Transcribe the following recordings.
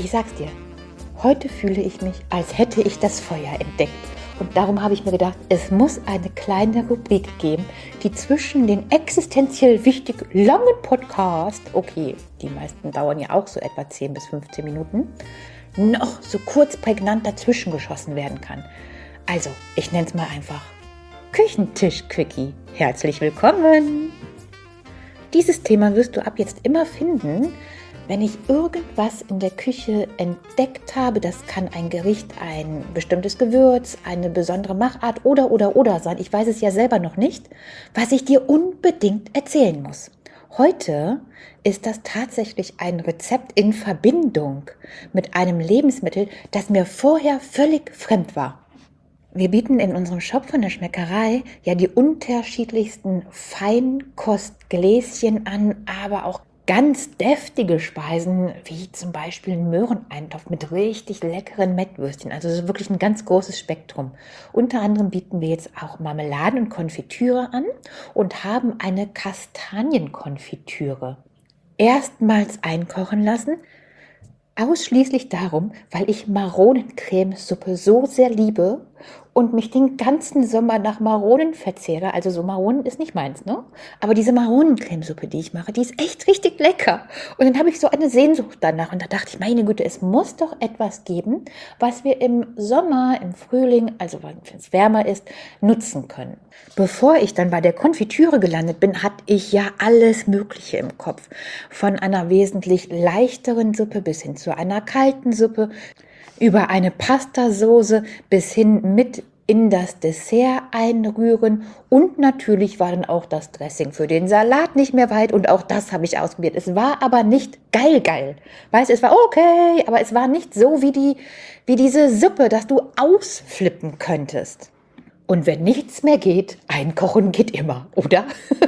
Ich sag's dir, heute fühle ich mich, als hätte ich das Feuer entdeckt. Und darum habe ich mir gedacht, es muss eine kleine Rubrik geben, die zwischen den existenziell wichtig langen Podcasts, okay, die meisten dauern ja auch so etwa 10 bis 15 Minuten, noch so kurz prägnant dazwischen geschossen werden kann. Also, ich nenne es mal einfach Küchentisch-Quickie. Herzlich willkommen! Dieses Thema wirst du ab jetzt immer finden, wenn ich irgendwas in der Küche entdeckt habe. Das kann ein Gericht, ein bestimmtes Gewürz, eine besondere Machart oder sein. Ich weiß es ja selber noch nicht, was ich dir unbedingt erzählen muss. Heute ist das tatsächlich ein Rezept in Verbindung mit einem Lebensmittel, das mir vorher völlig fremd war. Wir bieten in unserem Shop von der Schmeckerei ja die unterschiedlichsten Feinkostgläschen an, aber auch ganz deftige Speisen, wie zum Beispiel einen Möhreneintopf mit richtig leckeren Mettwürstchen. Also es ist wirklich ein ganz großes Spektrum. Unter anderem bieten wir jetzt auch Marmeladen und Konfitüre an und haben eine Kastanienkonfitüre erstmals einkochen lassen. Ausschließlich darum, weil ich Maronencremesuppe so sehr liebe und mich den ganzen Sommer nach Maronen verzehre. Also so Maronen ist nicht meins, ne? Aber diese Maronencremesuppe, die ich mache, die ist echt richtig lecker. Und dann habe ich so eine Sehnsucht danach. Und da dachte ich, meine Güte, es muss doch etwas geben, was wir im Sommer, im Frühling, also wenn es wärmer ist, nutzen können. Bevor ich dann bei der Konfitüre gelandet bin, hatte ich ja alles Mögliche im Kopf. Von einer wesentlich leichteren Suppe bis hin zu einer kalten Suppe, über eine Pastasoße bis hin mit in das Dessert einrühren. Und natürlich war dann auch das Dressing für den Salat nicht mehr weit. Und auch das habe ich ausprobiert. Es war aber nicht geil. Weißt du, es war okay, aber es war nicht so wie diese Suppe, dass du ausflippen könntest. Und wenn nichts mehr geht, einkochen geht immer, oder?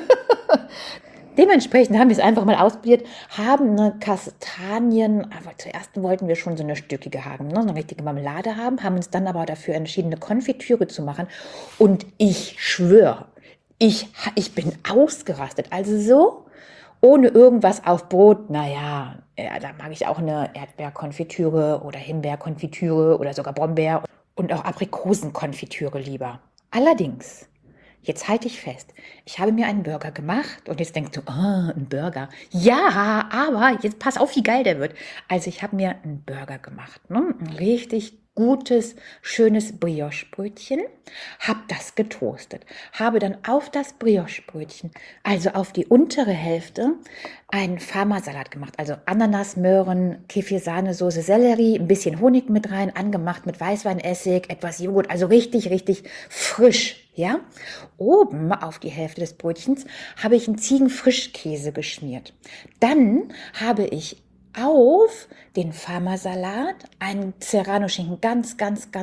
Dementsprechend haben wir es einfach mal ausprobiert, haben eine Kastanien, aber zuerst wollten wir schon so eine stückige haben, ne, so eine richtige Marmelade haben uns dann aber dafür entschieden, eine Konfitüre zu machen. Und ich schwöre, ich bin ausgerastet. Also so, ohne irgendwas auf Brot, naja, ja, da mag ich auch eine Erdbeerkonfitüre oder Himbeerkonfitüre oder sogar Brombeer und auch Aprikosenkonfitüre lieber. Allerdings, jetzt halte ich fest, ich habe mir einen Burger gemacht und jetzt denkst du, ein Burger. Ja, aber jetzt pass auf, wie geil der wird. Also ich habe mir einen Burger gemacht, ne? Ein richtig gutes, schönes Brioche-Brötchen, habe das getoastet, habe dann auf das Brioche-Brötchen, also auf die untere Hälfte, einen Parmasalat gemacht, also Ananas, Möhren, Kefir-Sahnesoße, Sellerie, ein bisschen Honig mit rein, angemacht mit Weißweinessig, etwas Joghurt, also richtig, richtig frisch, ja. Oben auf die Hälfte des Brötchens habe ich einen Ziegenfrischkäse geschmiert. Dann habe ich auf den Parmasalat einen Serrano-Schinken ganz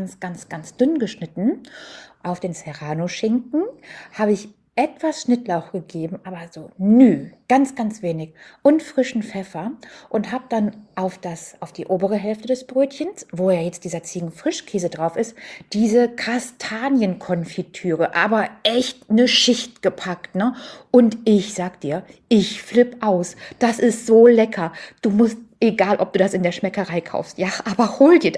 dünn geschnitten. Auf den Serrano-Schinken habe ich etwas Schnittlauch gegeben, aber so ganz wenig und frischen Pfeffer und habe dann auf die obere Hälfte des Brötchens, wo ja jetzt dieser Ziegenfrischkäse drauf ist, diese Kastanienkonfitüre, aber echt eine Schicht gepackt, ne? Und ich sag dir, ich flipp aus. Das ist so lecker. Du musst, egal ob du das in der Schmeckerei kaufst, ja, aber hol dir,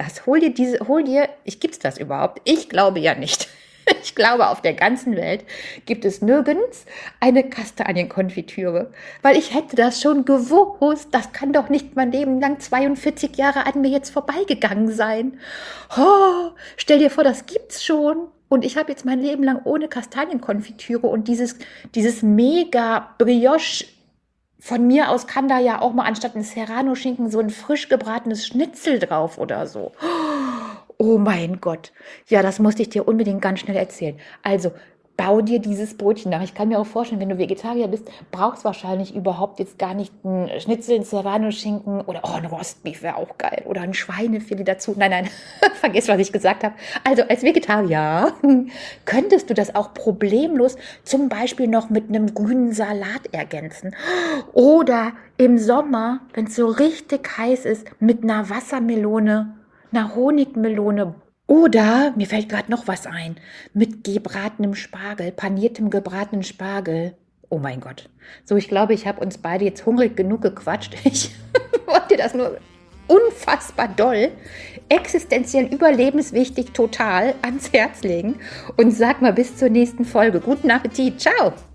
gibt's das überhaupt? Ich glaube ja nicht. Ich glaube, auf der ganzen Welt gibt es nirgends eine Kastanienkonfitüre, weil ich hätte das schon gewusst. Das kann doch nicht mein Leben lang 42 Jahre an mir jetzt vorbeigegangen sein. Oh, stell dir vor, das gibt's schon. Und ich habe jetzt mein Leben lang ohne Kastanienkonfitüre und dieses mega Brioche. Von mir aus kann da ja auch mal anstatt ein Serrano-Schinken so ein frisch gebratenes Schnitzel drauf oder so. Oh mein Gott. Ja, das musste ich dir unbedingt ganz schnell erzählen. Also, bau dir dieses Brötchen nach. Ich kann mir auch vorstellen, wenn du Vegetarier bist, brauchst wahrscheinlich überhaupt jetzt gar nicht ein Schnitzel, ein Serrano-Schinken oder ein Rostbeef wäre auch geil oder ein Schweinefilet dazu. Nein, vergiss, was ich gesagt habe. Also als Vegetarier könntest du das auch problemlos zum Beispiel noch mit einem grünen Salat ergänzen. Oder im Sommer, wenn es so richtig heiß ist, mit einer Wassermelone, einer Honigmelone. Oder, mir fällt gerade noch was ein, mit gebratenem Spargel, paniertem gebratenen Spargel. Oh mein Gott. So, ich glaube, ich habe uns beide jetzt hungrig genug gequatscht. Ich wollte dir das nur unfassbar doll, existenziell überlebenswichtig, total ans Herz legen und sag mal bis zur nächsten Folge. Guten Appetit, ciao!